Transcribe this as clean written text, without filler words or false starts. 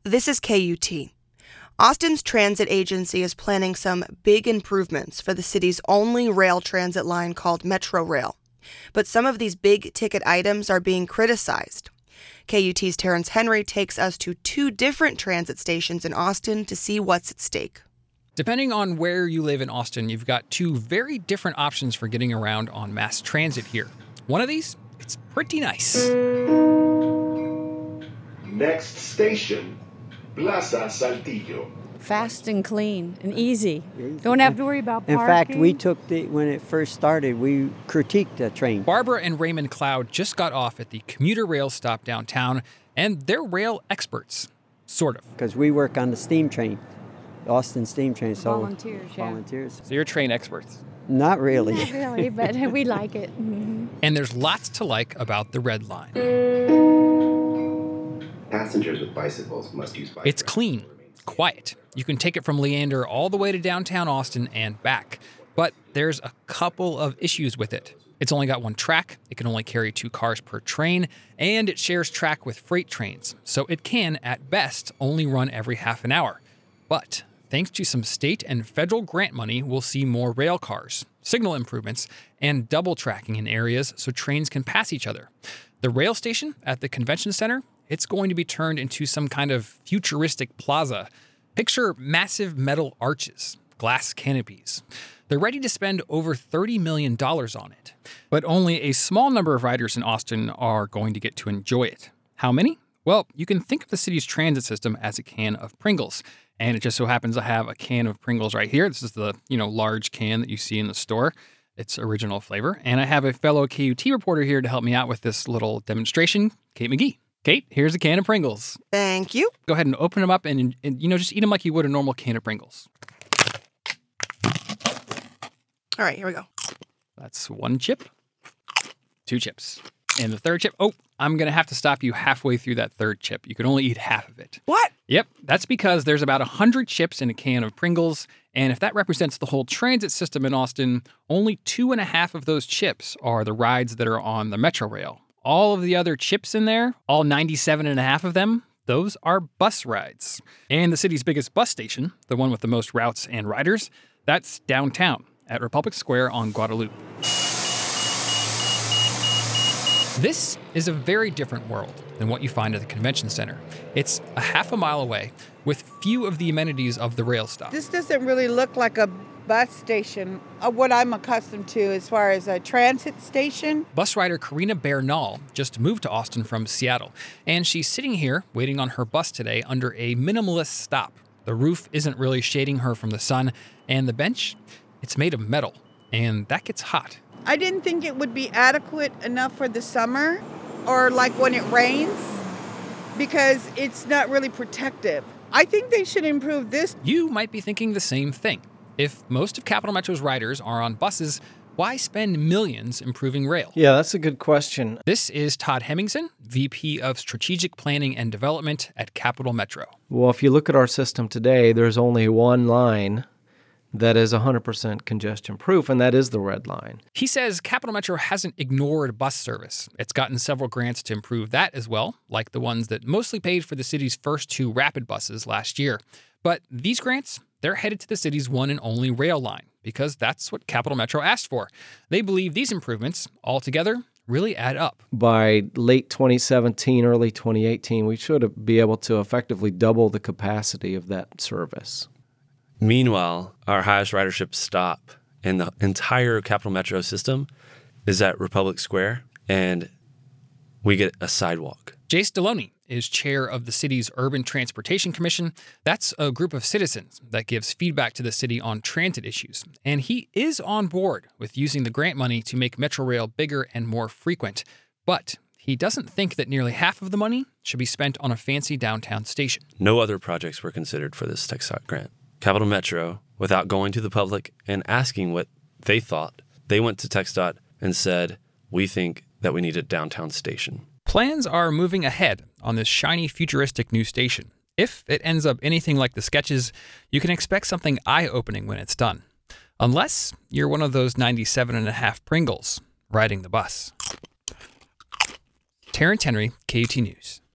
This is KUT. Austin's transit agency is planning some big improvements for the city's only rail transit line called Metro Rail. But some of these big-ticket items are being criticized. KUT's Terrence Henry takes us to 2 different transit stations in Austin to see what's at stake. Depending on where you live in Austin, you've got 2 very different options for getting around on mass transit here. One of these, it's pretty nice. Next station, Plaza Saltillo. Fast and clean and easy. Don't have to worry about parking. In fact, we took when it first started, we critiqued the train. Barbara and Raymond Cloud just got off at the commuter rail stop downtown, and they're rail experts, sort of. Because we work on the steam train, the Austin steam train. So Volunteers. So you're train experts? Not really. Not really, but we like it. And there's lots to like about the Red Line. Passengers with bicycles must use bike. It's clean, quiet. You can take it from Leander all the way to downtown Austin and back. But there's a couple of issues with it. It's only got 1 track, it can only carry 2 cars per train, and it shares track with freight trains. So it can, at best, only run every half an hour. But thanks to some state and federal grant money, we'll see more rail cars, signal improvements, and double tracking in areas so trains can pass each other. The rail station at the convention center, it's going to be turned into some kind of futuristic plaza. Picture massive metal arches, glass canopies. They're ready to spend over $30 million on it. But only a small number of riders in Austin are going to get to enjoy it. How many? Well, you can think of the city's transit system as a can of Pringles. And it just so happens to have a can of Pringles right here. This is the, large can that you see in the store. It's original flavor. And I have a fellow KUT reporter here to help me out with this little demonstration, Kate McGee. Kate, here's a can of Pringles. Thank you. Go ahead and open them up and just eat them like you would a normal can of Pringles. All right, here we go. That's 1 chip, 2 chips. And the 3rd chip, I'm going to have to stop you halfway through that 3rd chip. You can only eat half of it. What? Yep, that's because there's about 100 chips in a can of Pringles, and if that represents the whole transit system in Austin, only 2.5 of those chips are the rides that are on the Metro Rail. All of the other chips in there, all 97.5 of them, those are bus rides. And the city's biggest bus station, the one with the most routes and riders, that's downtown at Republic Square on Guadalupe. This is a very different world than what you find at the convention center. It's a half a mile away with few of the amenities of the rail stop. This doesn't really look like a bus station, what I'm accustomed to as far as a transit station. Bus rider Karina Bernal just moved to Austin from Seattle, and she's sitting here waiting on her bus today under a minimalist stop. The roof isn't really shading her from the sun, and the bench, it's made of metal, and that gets hot. I didn't think it would be adequate enough for the summer or like when it rains because it's not really protective. I think they should improve this. You might be thinking the same thing. If most of Capital Metro's riders are on buses, why spend millions improving rail? Yeah, that's a good question. This is Todd Hemmingson, VP of Strategic Planning and Development at Capital Metro. Well, if you look at our system today, there's only one line that is 100% congestion-proof, and that is the Red Line. He says Capital Metro hasn't ignored bus service. It's gotten several grants to improve that as well, like the ones that mostly paid for the city's first 2 rapid buses last year. But these grants, they're headed to the city's one and only rail line, because that's what Capital Metro asked for. They believe these improvements, altogether, really add up. By late 2017, early 2018, we should be able to effectively double the capacity of that service. Meanwhile, our highest ridership stop in the entire Capital Metro system is at Republic Square, and we get a sidewalk. Jace Deloney is chair of the city's Urban Transportation Commission. That's a group of citizens that gives feedback to the city on transit issues. And he is on board with using the grant money to make Metro Rail bigger and more frequent. But he doesn't think that nearly half of the money should be spent on a fancy downtown station. No other projects were considered for this TxDOT grant. Capital Metro, without going to the public and asking what they thought, they went to TxDOT and said, we think that we need a downtown station. Plans are moving ahead on this shiny, futuristic new station. If it ends up anything like the sketches, you can expect something eye-opening when it's done. Unless you're one of those 97.5 Pringles riding the bus. Terrence Henry, KUT News.